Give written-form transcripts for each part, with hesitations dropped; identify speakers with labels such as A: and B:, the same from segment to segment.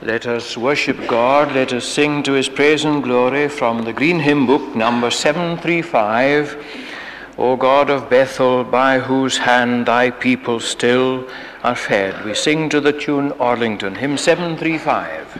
A: Let us worship God, let us sing to his praise and glory from the Green Hymn Book, number 735, O God of Bethel, by whose hand thy people still are fed. We sing to the tune Arlington, hymn 735.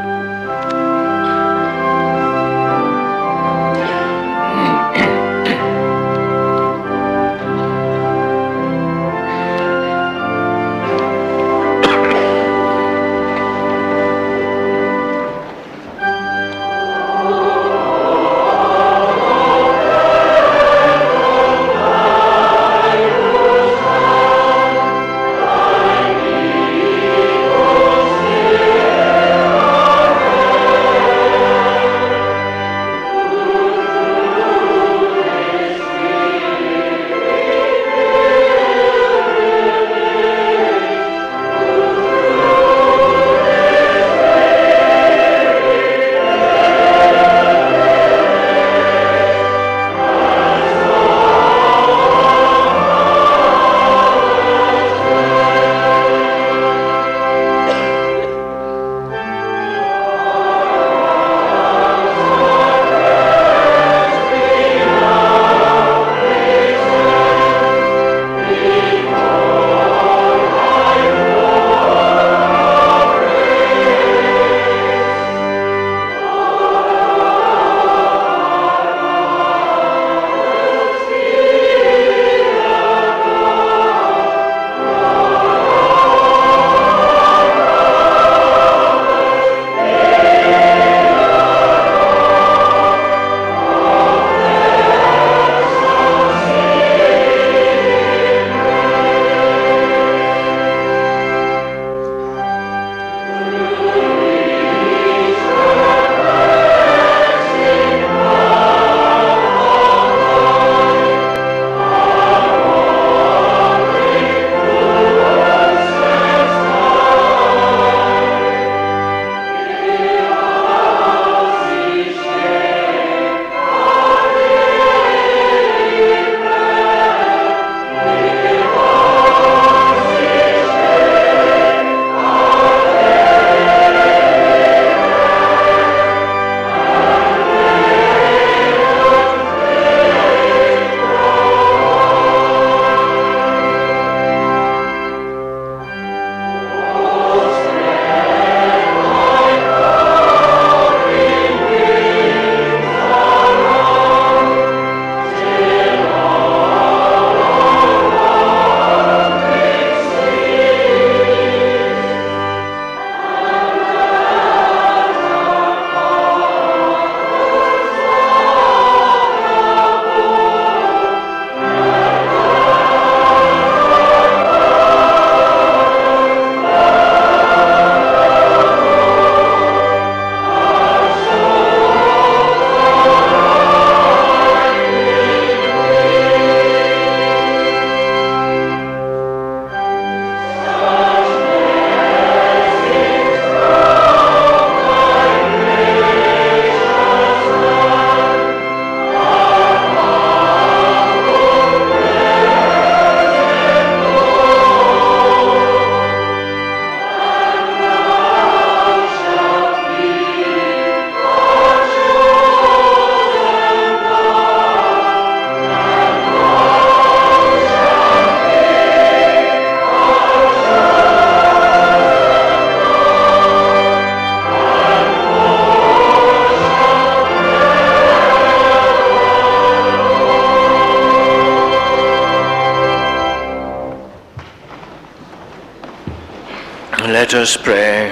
A: Let us pray.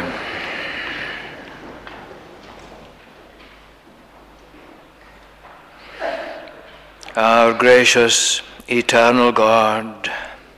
A: Our gracious, eternal God,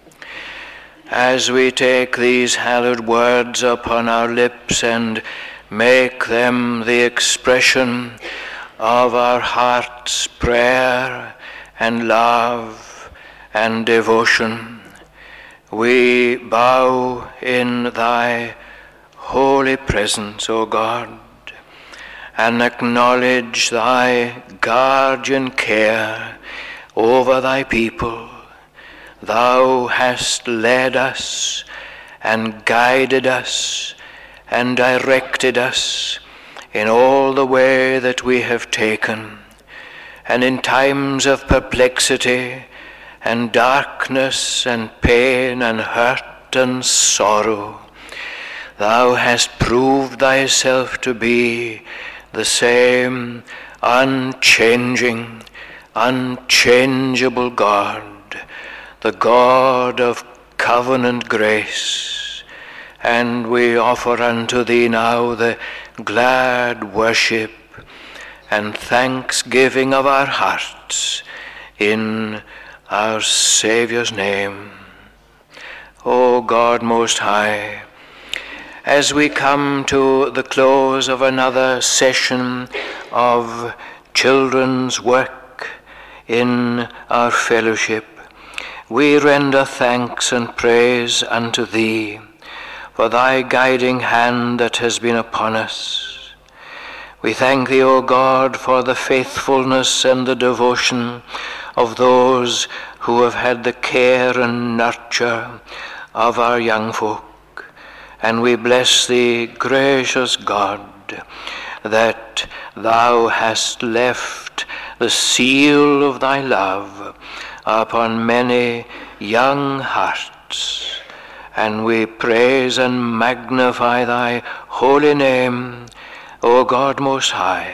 A: as we take these hallowed words upon our lips and make them the expression of our heart's prayer and love and devotion, we bow in thy holy presence, O God, and acknowledge thy guardian care over thy people. Thou hast led us and guided us and directed us in all the way that we have taken, and in times of perplexity and darkness and pain and hurt and sorrow, thou hast proved thyself to be the same unchanging, unchangeable God, the God of covenant grace. And we offer unto thee now the glad worship and thanksgiving of our hearts in our Saviour's name. O God Most High, as we come to the close of another session of children's work in our fellowship, we render thanks and praise unto thee for thy guiding hand that has been upon us. We thank thee, O God, for the faithfulness and the devotion of those who have had the care and nurture of our young folk. And we bless thee, gracious God, that thou hast left the seal of thy love upon many young hearts. And we praise and magnify thy holy name, O God Most High,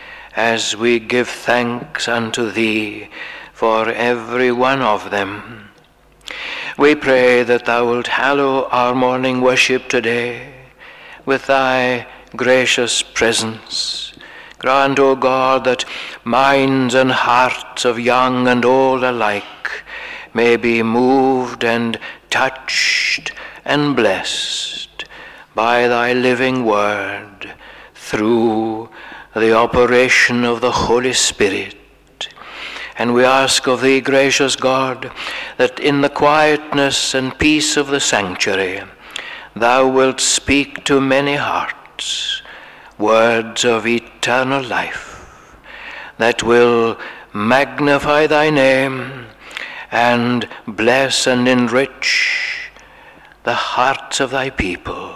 A: as we give thanks unto thee for every one of them. We pray that thou wilt hallow our morning worship today with thy gracious presence. Grant, O God, that minds and hearts of young and old alike may be moved and touched and blessed by thy living word through the operation of the Holy Spirit. And we ask of thee, gracious God, that in the quietness and peace of the sanctuary, thou wilt speak to many hearts words of eternal life that will magnify thy name and bless and enrich the hearts of thy people.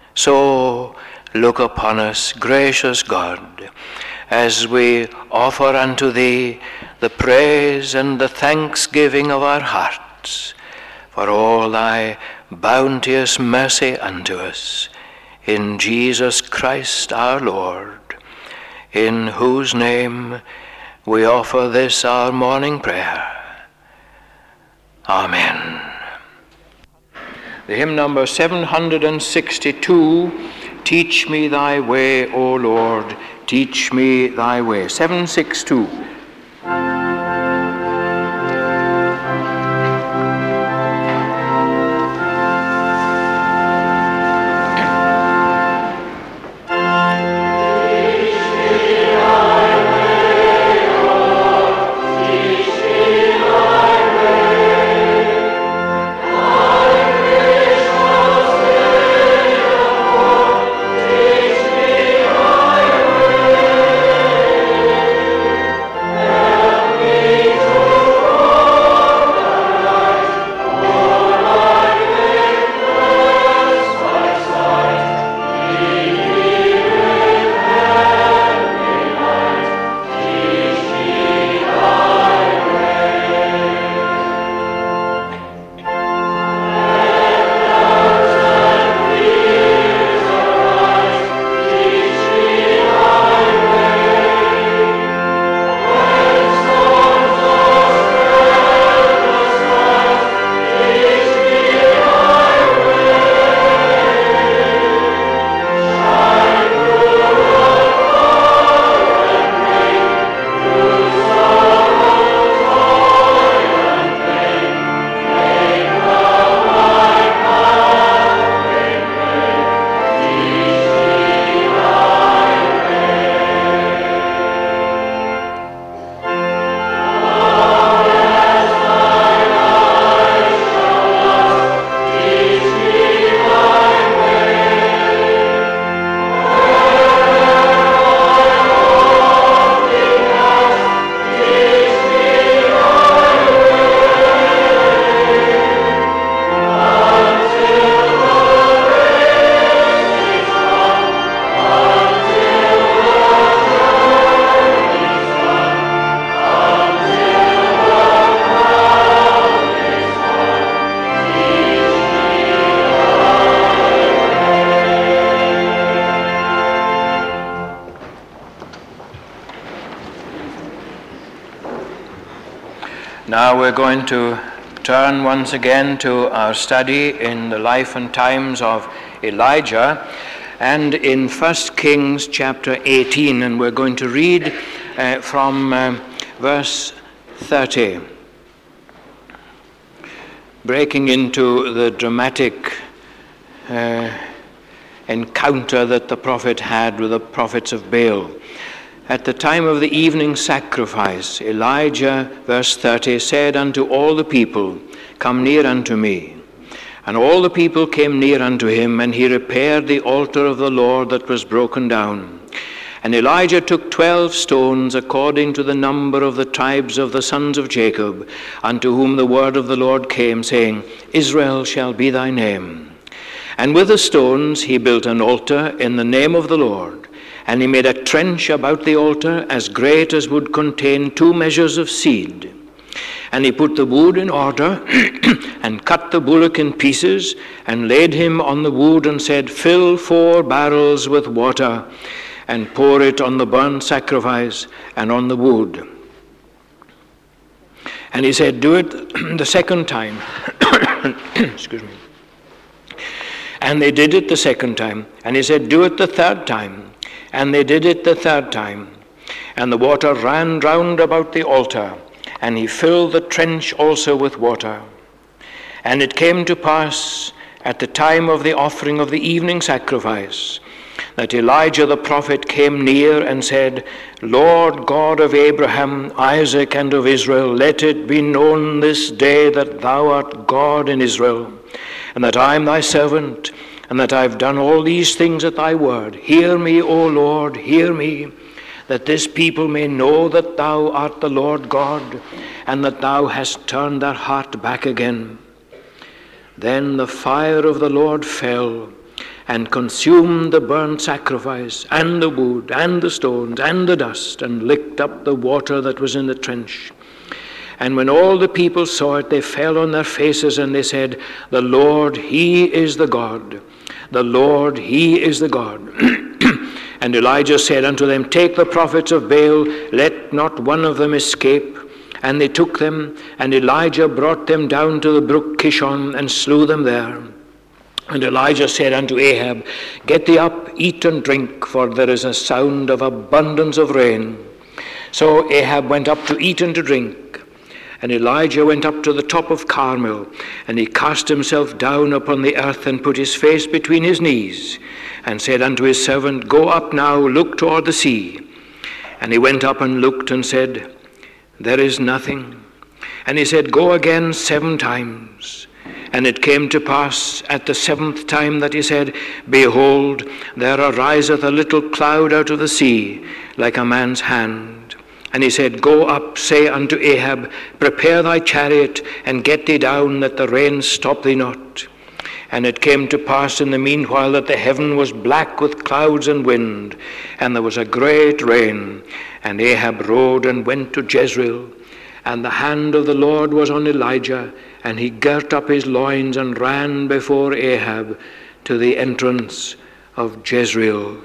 A: So look upon us, gracious God, as we offer unto thee the praise and the thanksgiving of our hearts for all thy bounteous mercy unto us, in Jesus Christ our Lord, in whose name we offer this our morning prayer. Amen. The hymn number 762, Teach Me Thy Way, O Lord, Teach Me Thy Way. 762. Now we're going to turn once again to our study in the life and times of Elijah and in 1 Kings chapter 18, and we're going to read from verse 30, breaking into the dramatic encounter that the prophet had with the prophets of Baal. At the time of the evening sacrifice, Elijah, verse 30, said unto all the people, Come near unto me. And all the people came near unto him, and he repaired the altar of the Lord that was broken down. And Elijah took 12 stones, according to the number of the tribes of the sons of Jacob, unto whom the word of the Lord came, saying, Israel shall be thy name. And with the stones he built an altar in the name of the Lord. And he made a trench about the altar as great as would contain 2 measures of seed. And he put the wood in order, and cut the bullock in pieces, and laid him on the wood, and said, Fill 4 barrels with water, and pour it on the burnt sacrifice and on the wood. And he said, Do it the second time. Excuse me. And they did it the second time. And he said, Do it the third time. And they did it the third time. And the water ran round about the altar, and he filled the trench also with water. And it came to pass at the time of the offering of the evening sacrifice, that Elijah the prophet came near and said, Lord God of Abraham, Isaac, and of Israel, let it be known this day that thou art God in Israel, and that I am thy servant, and that I have done all these things at thy word. Hear me, O Lord, hear me, that this people may know that thou art the Lord God, and that thou hast turned their heart back again. Then the fire of the Lord fell, and consumed the burnt sacrifice, and the wood, and the stones, and the dust, and licked up the water that was in the trench. And when all the people saw it, they fell on their faces, and they said, The Lord, he is the God. The Lord, he is the God. And Elijah said unto them, Take the prophets of Baal, let not one of them escape. And they took them, and Elijah brought them down to the brook Kishon, and slew them there. And Elijah said unto Ahab, Get thee up, eat and drink, for there is a sound of abundance of rain. So Ahab went up to eat and to drink. And Elijah went up to the top of Carmel, and he cast himself down upon the earth, and put his face between his knees, and said unto his servant, Go up now, look toward the sea. And he went up and looked, and said, There is nothing. And he said, Go again 7 times. And it came to pass at the 7th time that he said, Behold, there ariseth a little cloud out of the sea, like a man's hand. And he said, Go up, say unto Ahab, Prepare thy chariot, and get thee down, that the rain stop thee not. And it came to pass in the meanwhile that the heaven was black with clouds and wind, and there was a great rain. And Ahab rode and went to Jezreel. And the hand of the Lord was on Elijah, and he girt up his loins and ran before Ahab to the entrance of Jezreel.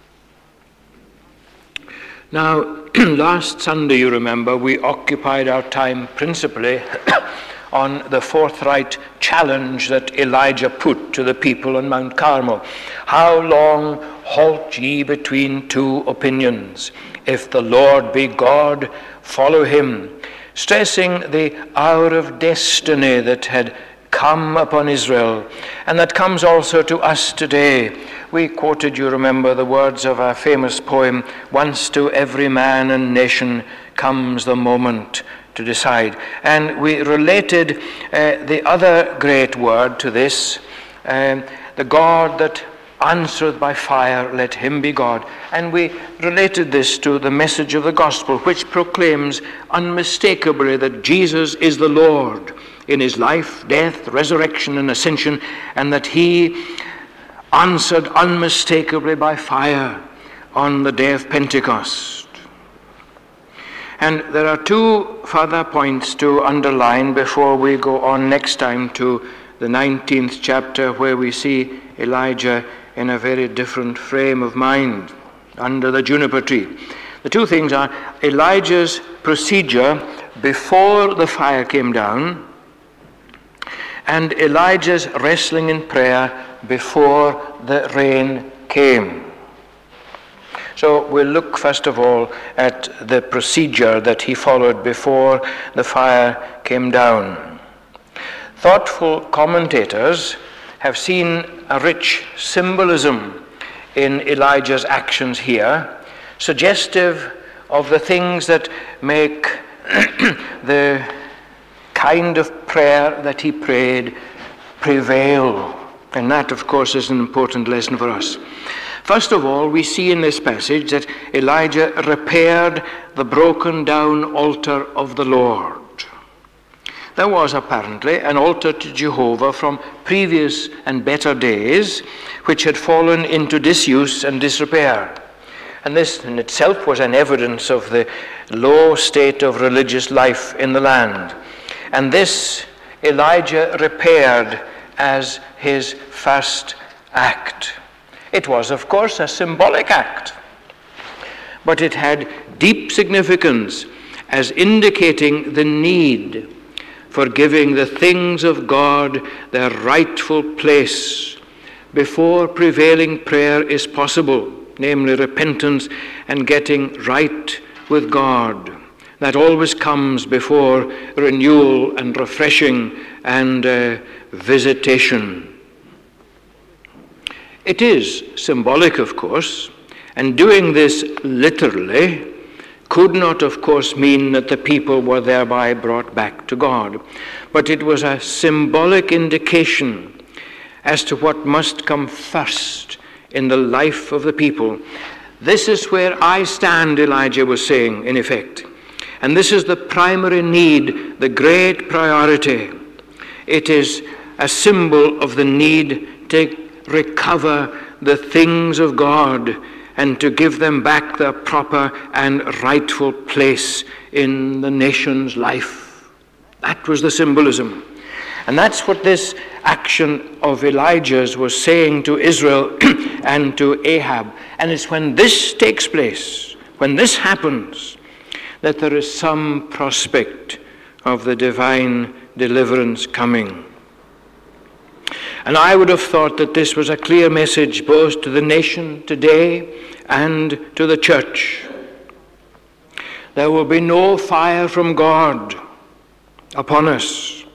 A: Now, last Sunday, you remember, we occupied our time principally on the forthright challenge that Elijah put to the people on Mount Carmel. How long halt ye between 2 opinions? If the Lord be God, follow him. Stressing the hour of destiny that had come upon Israel, and that comes also to us today. We quoted, you remember, the words of our famous poem, Once to every man and nation comes the moment to decide. And we related the other great word to this, the God that answereth by fire, let him be God. And we related this to the message of the gospel, which proclaims unmistakably that Jesus is the Lord in his life, death, resurrection, and ascension, and that he answered unmistakably by fire on the day of Pentecost. And there are 2 further points to underline before we go on next time to the 19th chapter, where we see Elijah in a very different frame of mind under the juniper tree. The 2 things are Elijah's procedure before the fire came down, and Elijah's wrestling in prayer before the rain came. So we'll look first of all at the procedure that he followed before the fire came down. Thoughtful commentators have seen a rich symbolism in Elijah's actions here, suggestive of the things that make the kind of prayer that he prayed prevail. And that, of course, is an important lesson for us. First of all, we see in this passage that Elijah repaired the broken down altar of the Lord. There was apparently an altar to Jehovah from previous and better days, which had fallen into disuse and disrepair. And this in itself was an evidence of the low state of religious life in the land. And this Elijah repaired as his first act. It was, of course, a symbolic act, but it had deep significance as indicating the need for giving the things of God their rightful place before prevailing prayer is possible, namely repentance and getting right with God. That always comes before renewal and refreshing and visitation. It is symbolic, of course, and doing this literally could not, of course, mean that the people were thereby brought back to God. But it was a symbolic indication as to what must come first in the life of the people. This is where I stand, Elijah was saying, in effect. And this is the primary need, the great priority. It is a symbol of the need to recover the things of God and to give them back their proper and rightful place in the nation's life. That was the symbolism. And that's what this action of Elijah's was saying to Israel and to Ahab. And it's when this takes place, when this happens, that there is some prospect of the divine deliverance coming. And I would have thought that this was a clear message both to the nation today and to the church. There will be no fire from God upon us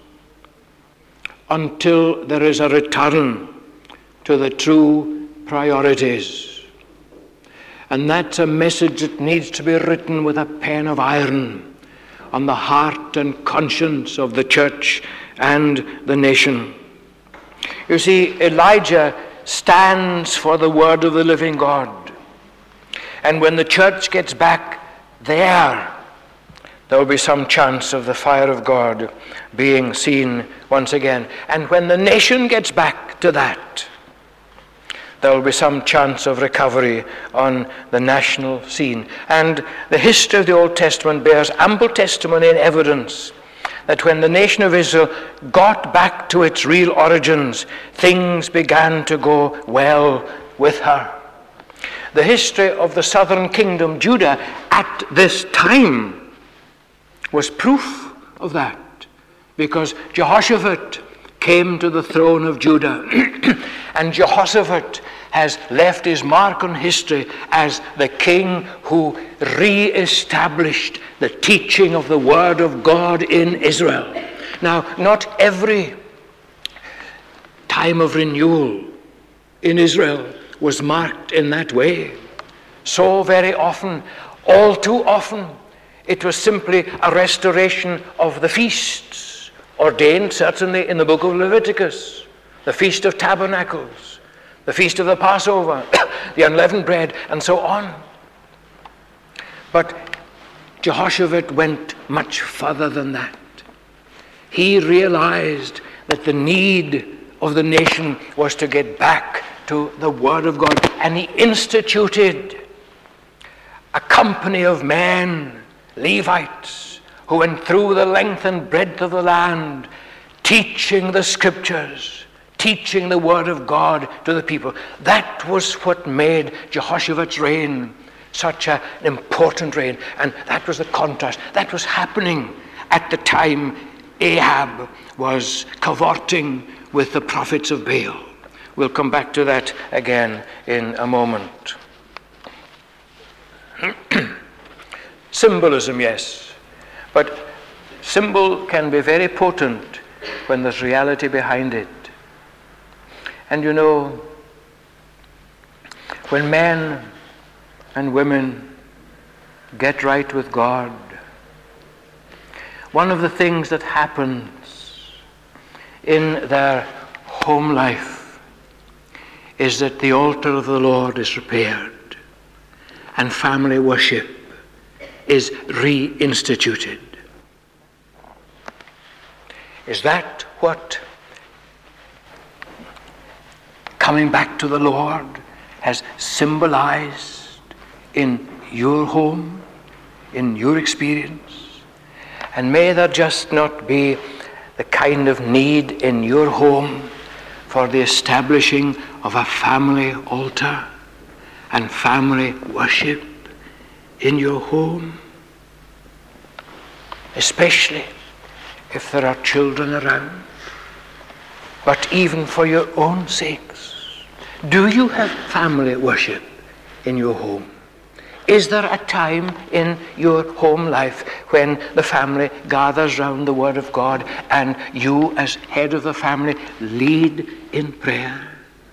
A: until there is a return to the true priorities. And that's a message that needs to be written with a pen of iron on the heart and conscience of the church and the nation. You see, Elijah stands for the word of the living God. And when the church gets back there will be some chance of the fire of God being seen once again. And when the nation gets back to that, there will be some chance of recovery on the national scene. And the history of the Old Testament bears ample testimony and evidence that when the nation of Israel got back to its real origins, things began to go well with her. The history of the southern kingdom, Judah, at this time was proof of that, because Jehoshaphat came to the throne of Judah, and Jehoshaphat has left his mark on history as the king who re-established the teaching of the Word of God in Israel. Now, not every time of renewal in Israel was marked in that way. So very often, all too often, it was simply a restoration of the feasts, ordained certainly in the book of Leviticus, the Feast of Tabernacles, the Feast of the Passover, the unleavened bread, and so on. But Jehoshaphat went much further than that. He realized that the need of the nation was to get back to the Word of God, and he instituted a company of men, Levites, who went through the length and breadth of the land, teaching the Scriptures, teaching the Word of God to the people. That was what made Jehoshaphat's reign such an important reign. And that was the contrast. That was happening at the time Ahab was cavorting with the prophets of Baal. We'll come back to that again in a moment. Symbolism, yes, but symbol can be very potent when there's reality behind it. And you know, when men and women get right with God, one of the things that happens in their home life is that the altar of the Lord is repaired and family worship is reinstituted. Is that what coming back to the Lord has symbolized in your home, in your experience? And may there just not be the kind of need in your home for the establishing of a family altar and family worship in your home, especially if there are children around, but even for your own sakes. Do you have family worship in your home? Is there a time in your home life when the family gathers round the Word of God and you as head of the family lead in prayer?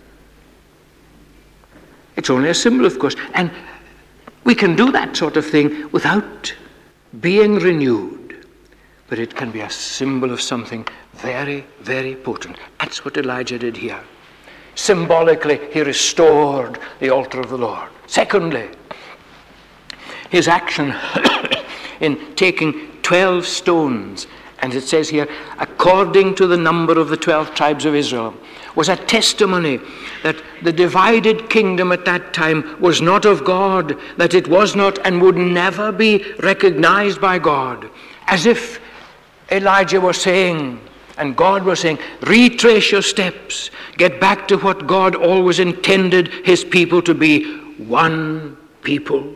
A: It's only a symbol, of course, and we can do that sort of thing without being renewed, but it can be a symbol of something very, very potent. That's what Elijah did here. Symbolically, he restored the altar of the Lord. Secondly, his action in taking 12 stones, and it says here, according to the number of the 12 tribes of Israel, was a testimony that the divided kingdom at that time was not of God, that it was not and would never be recognized by God. As if Elijah was saying, and God was saying, retrace your steps, get back to what God always intended his people to be, one people.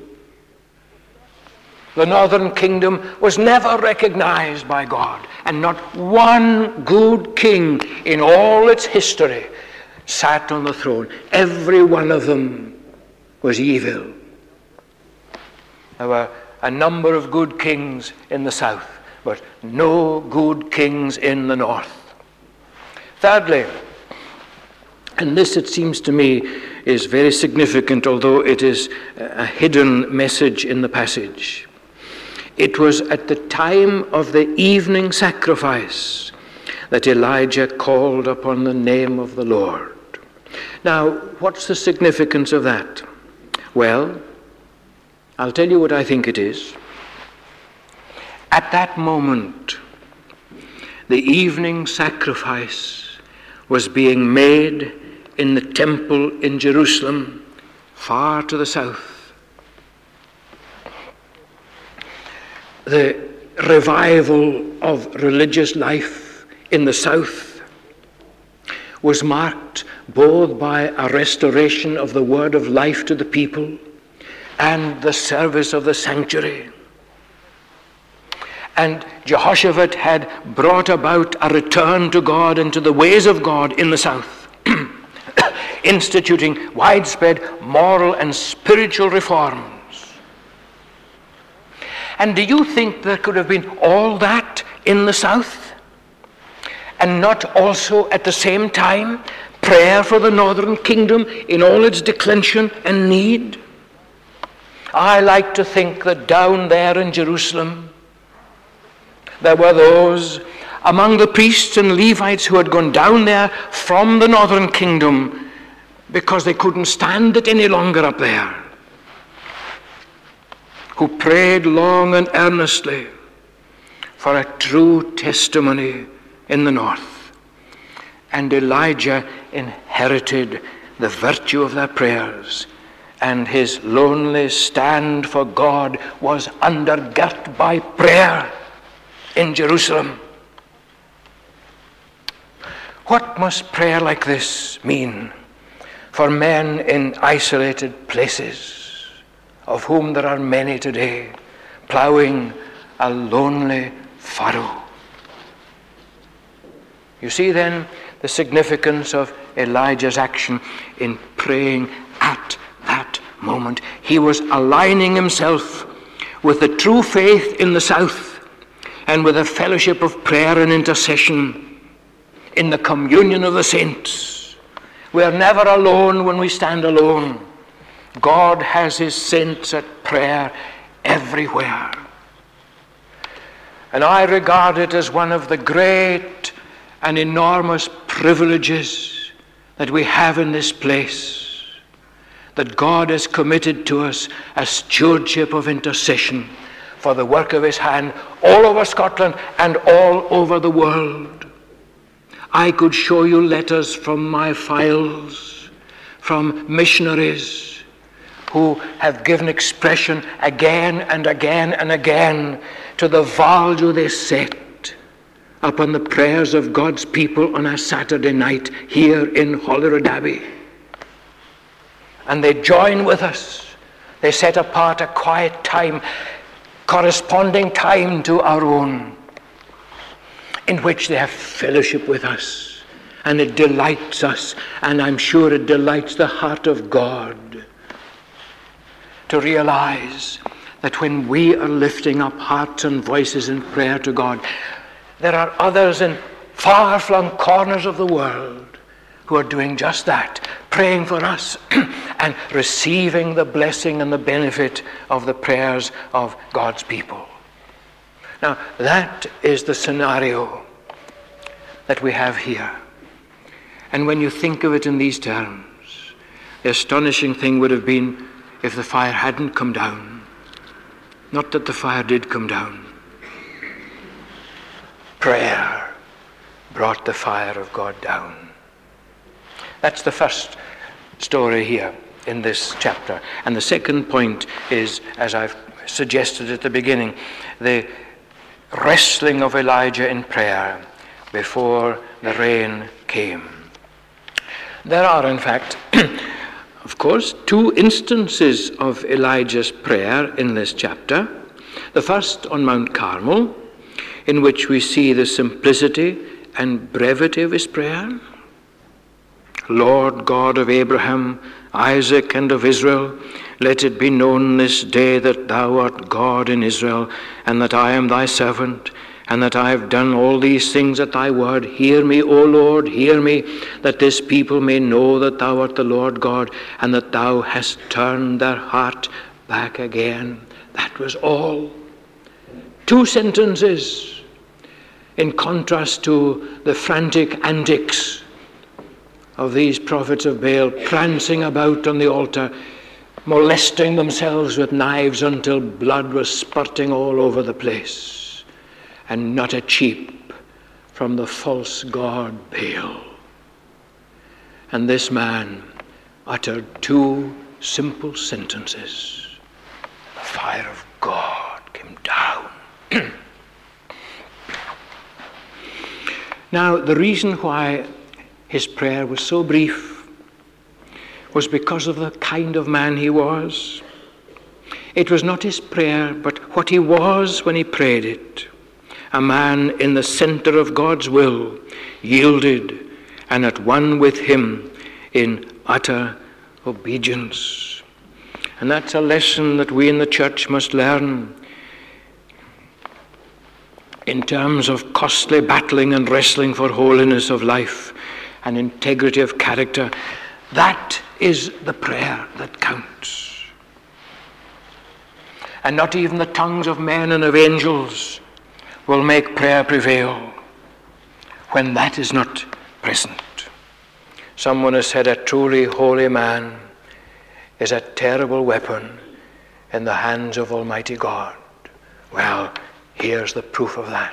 A: The northern kingdom was never recognized by God, and not one good king in all its history sat on the throne. Every one of them was evil. There were a number of good kings in the south, but no good kings in the north. Thirdly, and this, it seems to me, is very significant, although it is a hidden message in the passage. It was at the time of the evening sacrifice that Elijah called upon the name of the Lord. Now, what's the significance of that? Well, I'll tell you what I think it is. At that moment, the evening sacrifice was being made in the temple in Jerusalem, far to the south. The revival of religious life in the south was marked both by a restoration of the word of life to the people and the service of the sanctuary. And Jehoshaphat had brought about a return to God and to the ways of God in the south, instituting widespread moral and spiritual reforms. And do you think there could have been all that in the south, and not also at the same time prayer for the northern kingdom in all its declension and need? I like to think that down there in Jerusalem, there were those among the priests and Levites who had gone down there from the northern kingdom because they couldn't stand it any longer up there, who prayed long and earnestly for a true testimony in the north. And Elijah inherited the virtue of their prayers, and his lonely stand for God was undergirt by prayer in Jerusalem. What must prayer like this mean for men in isolated places, of whom there are many today, ploughing a lonely, furrow. You see then the significance of Elijah's action in praying at that moment. He was aligning himself with the true faith in the south and with a fellowship of prayer and intercession in the communion of the saints. We are never alone when we stand alone. God has his saints at prayer everywhere. And I regard it as one of the great and enormous privileges that we have in this place, that God has committed to us a stewardship of intercession for the work of his hand all over Scotland and all over the world. I could show you letters from my files, from missionaries who have given expression again and again and again to the value they set upon the prayers of God's people on a Saturday night here in Holyrood Abbey. And they join with us. They set apart a quiet time, corresponding time to our own, in which they have fellowship with us. And it delights us, and I'm sure it delights the heart of God to realize that when we are lifting up hearts and voices in prayer to God, there are others in far-flung corners of the world who are doing just that, praying for us and receiving the blessing and the benefit of the prayers of God's people. Now, that is the scenario that we have here. And when you think of it in these terms, the astonishing thing would have been if the fire hadn't come down. Not that the fire did come down. Prayer brought the fire of God down. That's the first story here in this chapter. And the second point is, as I've suggested at the beginning, the wrestling of Elijah in prayer before the rain came. There are, in fact, of course, two instances of Elijah's prayer in this chapter. The first on Mount Carmel, in which we see the simplicity and brevity of his prayer. Lord God of Abraham, Isaac, and of Israel, let it be known this day that thou art God in Israel, and that I am thy servant, and that I have done all these things at thy word. Hear me, O Lord, hear me, that this people may know that thou art the Lord God, and that thou hast turned their heart back again. That was all. Two sentences, in contrast to the frantic antics of these prophets of Baal, prancing about on the altar, molesting themselves with knives until blood was spurting all over the place, and not a cheep from the false god Baal. And this man uttered two simple sentences. The fire of God came down. Now, the reason why his prayer was so brief was because of the kind of man he was. It was not his prayer, but what he was when he prayed it. A man in the center of God's will, yielded and at one with him in utter obedience. And that's a lesson that we in the church must learn in terms of costly battling and wrestling for holiness of life and integrity of character. That is the prayer that counts. And not even the tongues of men and of angels will make prayer prevail when that is not present. Someone has said, a truly holy man is a terrible weapon in the hands of Almighty God. Well, here's the proof of that.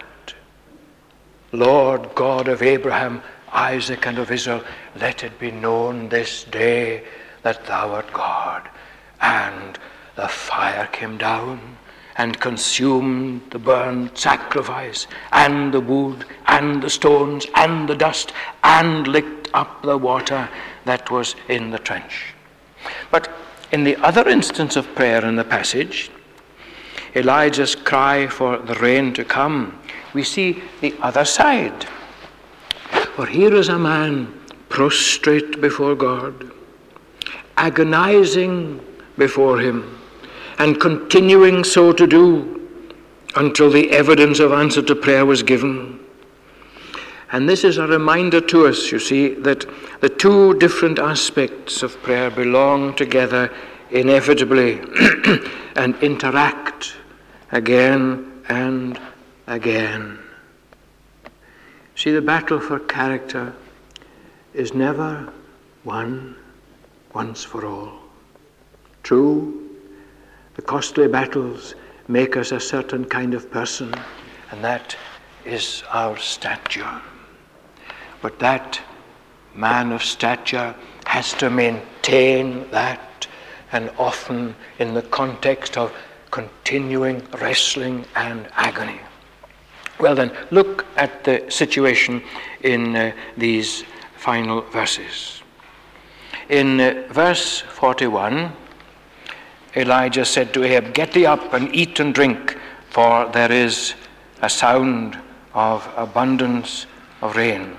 A: Lord God of Abraham, Isaac, and of Israel, let it be known this day that thou art God. And the fire came down and consumed the burnt sacrifice, and the wood, and the stones, and the dust, and licked up the water that was in the trench. But in the other instance of prayer in the passage, Elijah's cry for the rain to come we see the other side. For here is a man prostrate before God, agonizing before him, and continuing so to do until the evidence of answer to prayer was given. And this is a reminder to us, you see, that the two different aspects of prayer belong together inevitably and interact again and again. See, the battle for character is never won once for all. True, the costly battles make us a certain kind of person, and that is our stature. But that man of stature has to maintain that, and often in the context of continuing wrestling and agony. Well then, look at the situation in these final verses. In verse 41, Elijah said to Ahab, "Get thee up and eat and drink, for there is a sound of abundance of rain."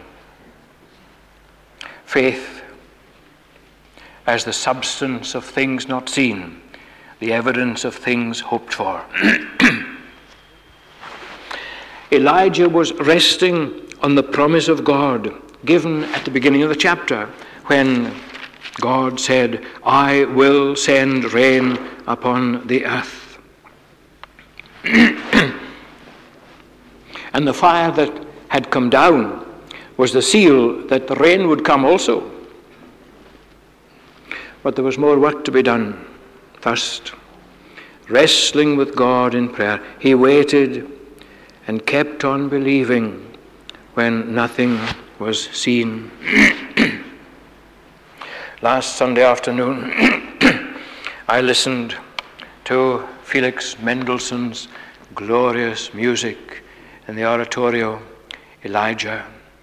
A: Faith as the substance of things not seen, the evidence of things hoped for. Elijah was resting on the promise of God given at the beginning of the chapter when God said, "I will send rain upon the earth." And the fire that had come down was the seal that the rain would come also. But there was more work to be done. First, wrestling with God in prayer, he waited and kept on believing when nothing was seen. Last Sunday afternoon, I listened to Felix Mendelssohn's glorious music in the oratorio, Elijah.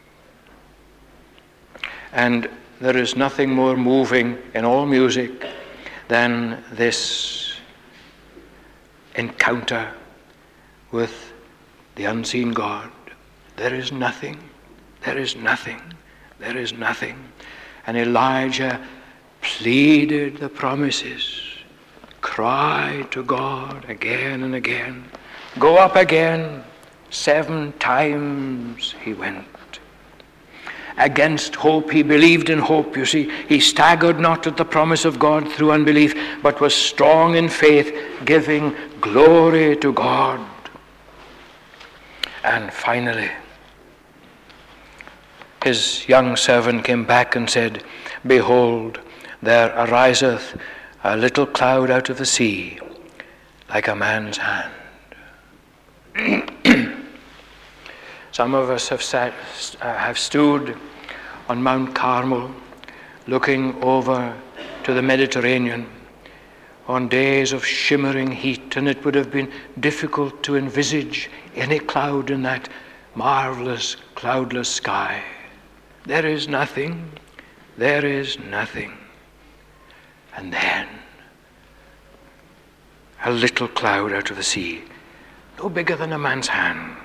A: And there is nothing more moving in all music than this encounter with the unseen God. There is nothing, there is nothing, there is nothing. And Elijah pleaded the promises, cried to God again and again. Go up again. 7 times he went. Against hope, he believed in hope. You see, he staggered not at the promise of God through unbelief, but was strong in faith, giving glory to God. And finally, his young servant came back and said, "Behold, there ariseth a little cloud out of the sea, like a man's hand." Some of us have stood on Mount Carmel looking over to the Mediterranean on days of shimmering heat, and it would have been difficult to envisage any cloud in that marvelous cloudless sky. There is nothing, there is nothing. And then a little cloud out of the sea, no bigger than a man's hand.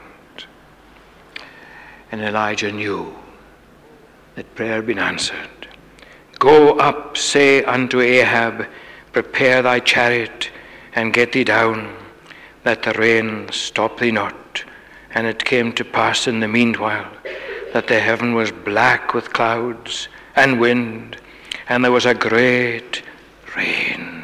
A: And Elijah knew that prayer had been answered. Go up, say unto Ahab, prepare thy chariot, and get thee down, that the rain stop thee not. And it came to pass in the meanwhile that the heaven was black with clouds and wind, and there was a great rain.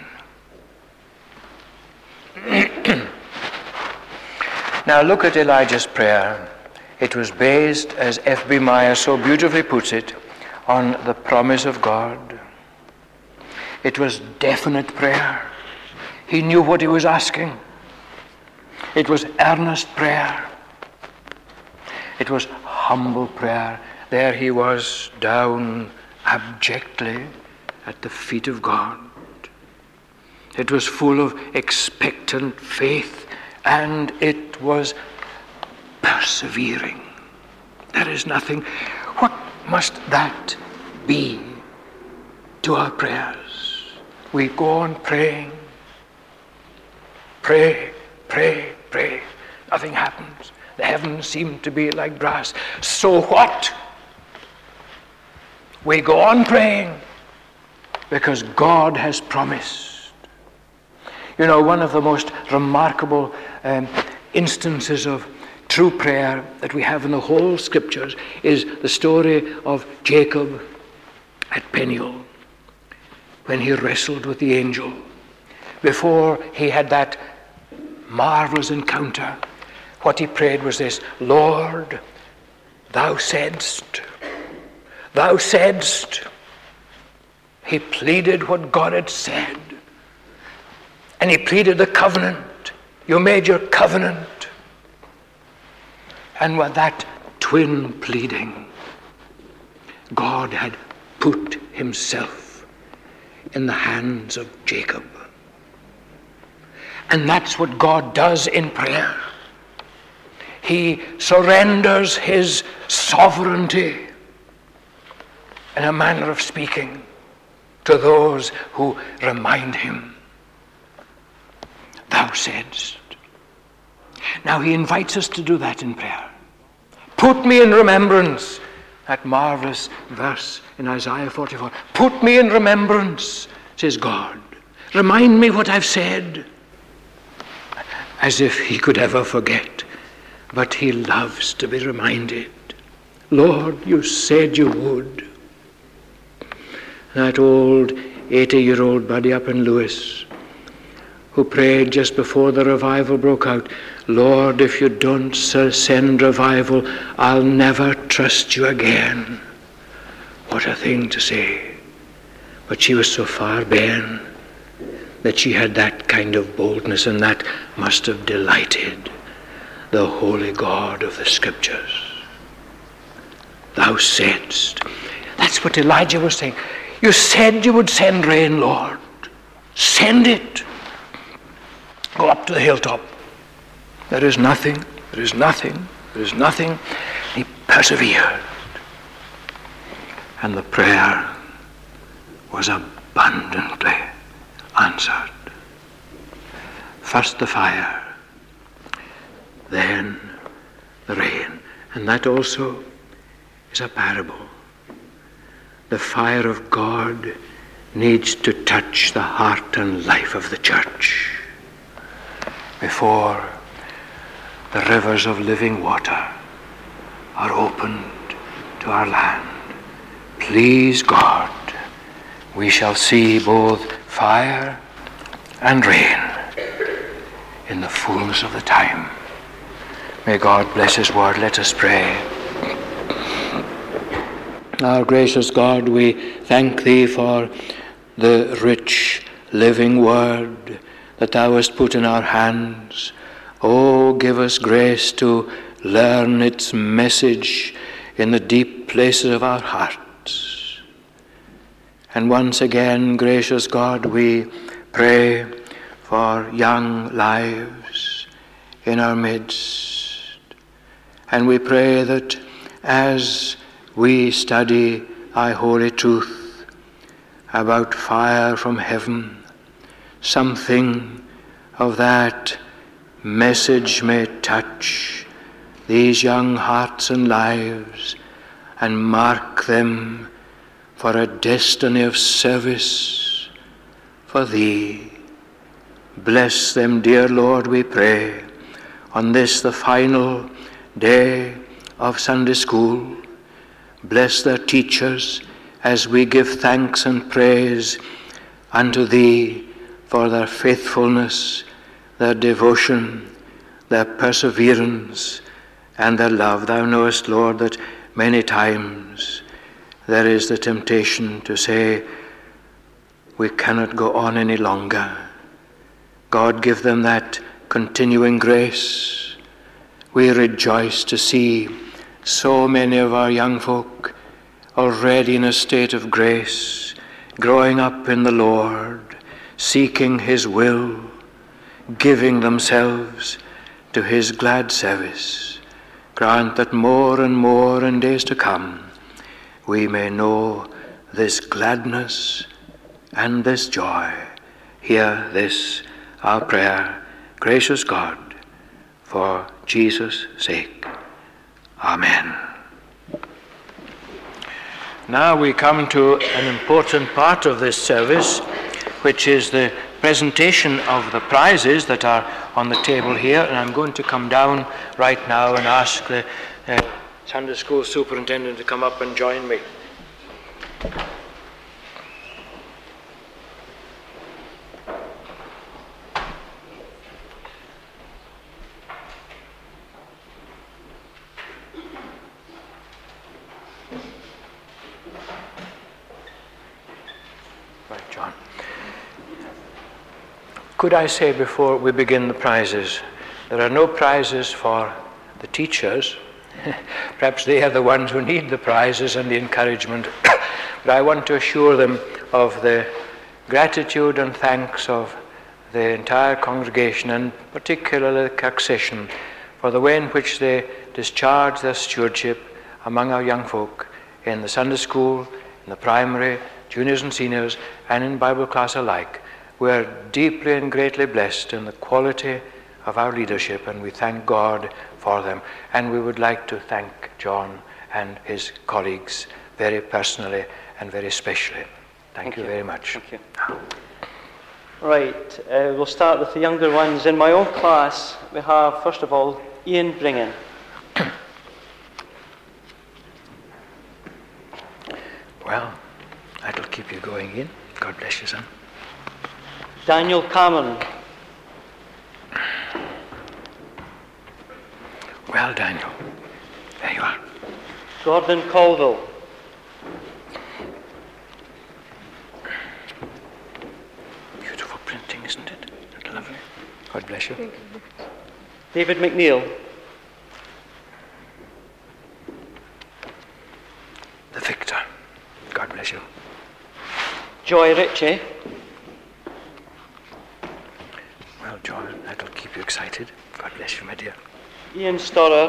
A: Now look at Elijah's prayer. It was based, as F.B. Meyer so beautifully puts it, on the promise of God. It was definite prayer. He knew what he was asking. It was earnest prayer. It was humble prayer. There he was, down abjectly at the feet of God. It was full of expectant faith, and it was persevering. There is nothing. What must that be to our prayers? We go on praying. Pray, pray, pray. Nothing happens. The heavens seem to be like brass. So what? We go on praying because God has promised. You know, one of the most remarkable instances of true prayer that we have in the whole Scriptures is the story of Jacob at Peniel, when he wrestled with the angel. Before he had that marvelous encounter, what he prayed was this: Lord, thou saidst. He pleaded what God had said. And he pleaded the covenant. You made your covenant. And with that twin pleading, God had put himself in the hands of Jacob. And that's what God does in prayer. He surrenders his sovereignty, in a manner of speaking, to those who remind him, thou saidst. Now he invites us to do that in prayer. Put me in remembrance. That marvelous verse in Isaiah 44. Put me in remembrance, says God. Remind me what I've said. As if he could ever forget. But he loves to be reminded. Lord, you said you would. That old 80-year-old buddy up in Lewis, who prayed just before the revival broke out, Lord, if you don't send revival, I'll never trust you again. What a thing to say. But she was so far been that she had that kind of boldness, and that must have delighted the holy God of the Scriptures. Thou saidst. That's what Elijah was saying. You said you would send rain, Lord. Send it. Go up to the hilltop. There is nothing. He persevered. And the prayer was abundantly answered. First the fire, then the rain. And that also is a parable. The fire of God needs to touch the heart and life of the church before the rivers of living water are opened to our land. Please God, we shall see both fire and rain in the fullness of the time. May God bless his word. Let us pray. Our gracious God, we thank thee for the rich living word that thou hast put in our hands. Oh, give us grace to learn its message in the deep places of our hearts. And once again, gracious God, we pray for young lives in our midst. And we pray that as we study thy holy truth about fire from heaven, something of that message may touch these young hearts and lives and mark them for a destiny of service for thee. Bless them, dear Lord, we pray, on this the final day of Sunday school. Bless their teachers as we give thanks and praise unto thee for their faithfulness, their devotion, their perseverance, and their love. Thou knowest, Lord, that many times there is the temptation to say, we cannot go on any longer. God, give them that continuing grace. We rejoice to see so many of our young folk already in a state of grace, growing up in the Lord, seeking his will, giving themselves to his glad service. Grant that more and more in days to come we may know this gladness and this joy. Hear this, our prayer, gracious God, for Jesus' sake. Amen. Now we come to an important part of this service, which is the presentation of the prizes that are on the table here, and I'm going to come down right now and ask the Sunday School Superintendent to come up and join me. Right, John. Could I say before we begin the prizes, there are no prizes for the teachers. Perhaps they are the ones who need the prizes and the encouragement. But I want to assure them of the gratitude and thanks of the entire congregation, and particularly the Kirk session, for the way in which they discharge their stewardship among our young folk in the Sunday school, in the primary, juniors and seniors, and in Bible class alike. We are deeply and greatly blessed in the quality of our leadership, and we thank God for them. And we would like to thank John and his colleagues very personally and very specially. Thank you very much.
B: Thank you. Right, we'll start with the younger ones. In my own class, we have, first of all, Ian Bringen.
A: Well, that'll keep you going, Ian. God bless you, son.
B: Daniel Cameron.
A: Well, Daniel, there you are.
B: Gordon Colville.
A: Beautiful printing, isn't it? Isn't it lovely? God bless you.
B: David McNeil.
A: The victor. God bless you.
B: Joy Ritchie.
A: Well, John, that'll keep you excited. God bless you, my dear.
B: Ian Storer.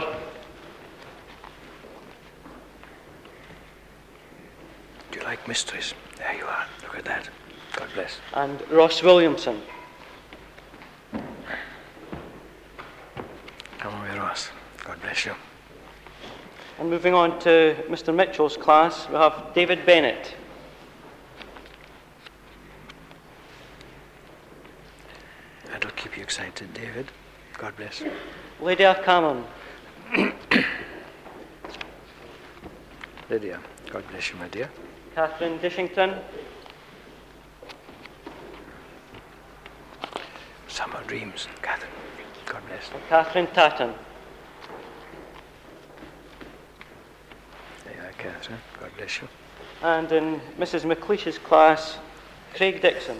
A: Do you like mysteries? There you are. Look at that. God bless.
B: And Ross Williamson.
A: Come away, Ross. God bless you.
B: And moving on to Mr. Mitchell's class, we have David Bennett.
A: That'll keep you excited, David. God bless.
B: Lydia Cameron.
A: Lydia, God bless you, my dear.
B: Catherine Dishington.
A: Summer dreams, Catherine. God bless.
B: Catherine Tatton.
A: There you are, Catherine. God bless you.
B: And in Mrs. McLeish's class, Craig Dixon.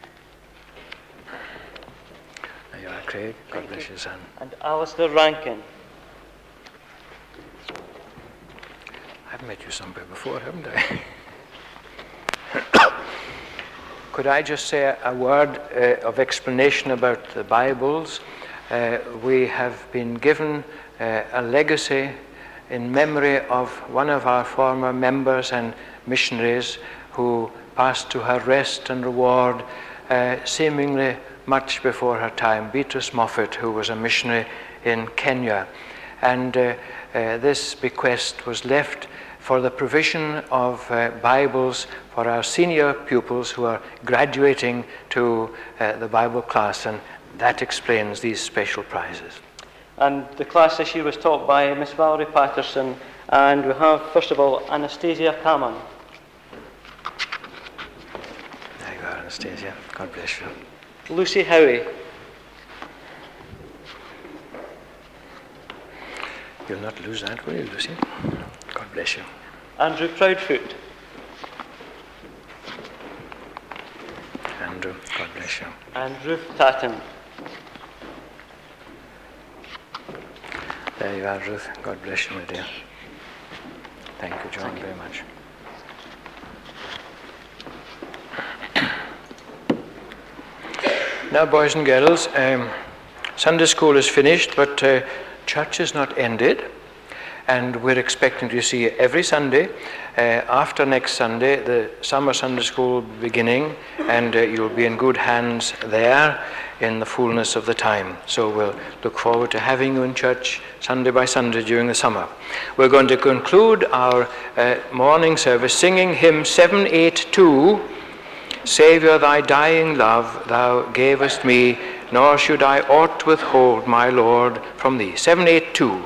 A: There you are, Craig. God bless you, son.
B: And Alistair Rankin.
A: I've met you somewhere before, haven't I? Could I just say a word of explanation about the Bibles? We have been given a legacy in memory of one of our former members and missionaries who passed to her rest and reward seemingly much before her time, Beatrice Moffat, who was a missionary in Kenya. And this bequest was left for the provision of Bibles for our senior pupils who are graduating to the Bible class, and that explains these special prizes.
B: And the class this year was taught by Miss Valerie Patterson, and we have, first of all, Anastasia Kaman.
A: There you are, Anastasia. God bless you.
B: Lucy Howie.
A: You'll not lose that, will you, Lucy? God bless you.
B: Andrew Proudfoot.
A: Andrew, God bless you.
B: And Ruth Tatton.
A: There you are, Ruth. God bless you, my dear. Thank you, John, very much. Now, boys and girls, Sunday school is finished, but church is not ended. and we're expecting to see you every Sunday. After next Sunday, the summer Sunday school will be beginning, and you'll be in good hands there in the fullness of the time. So we'll look forward to having you in church Sunday by Sunday during the summer. We're going to conclude our morning service singing hymn 782, Saviour, thy dying love thou gavest me, nor should I aught withhold, my Lord, from thee. 782.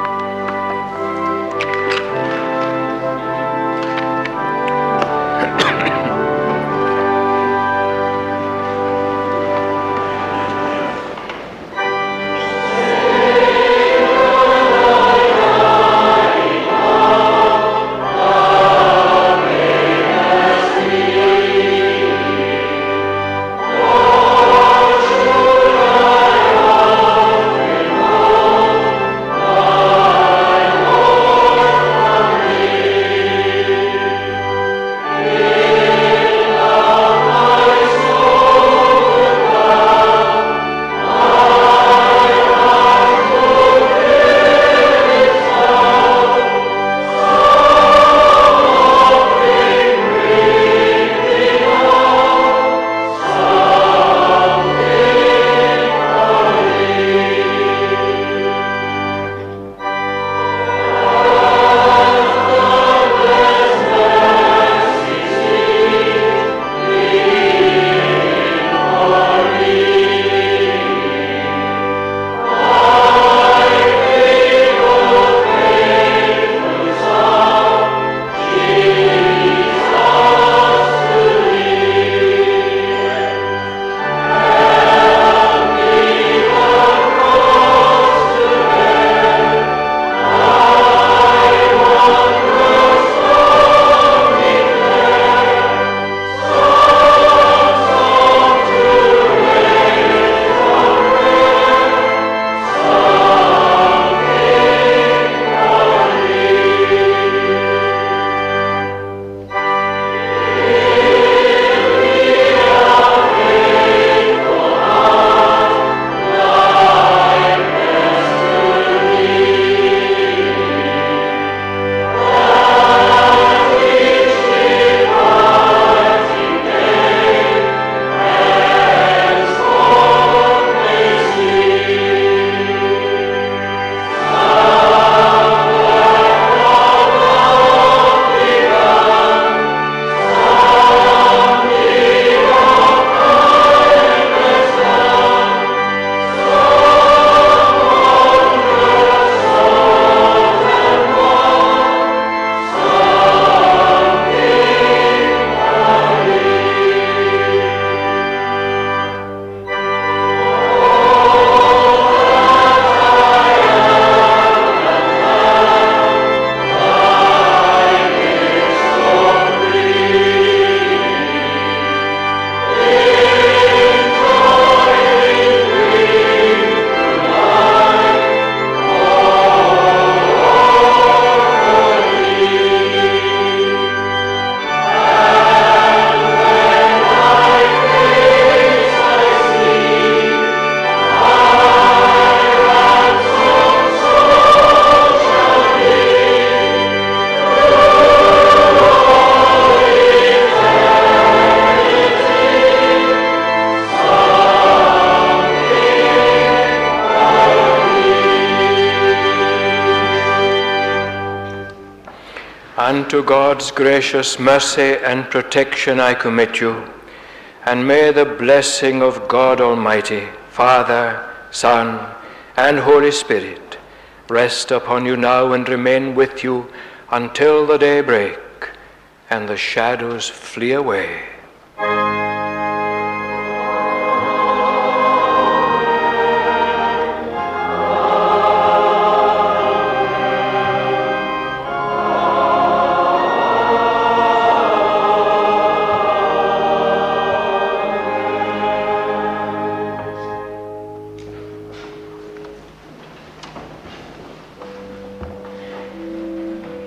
A: Unto God's gracious mercy and protection I commit you, and may the blessing of God Almighty, Father, Son, and Holy Spirit rest upon you now and remain with you until the day break and the shadows flee away.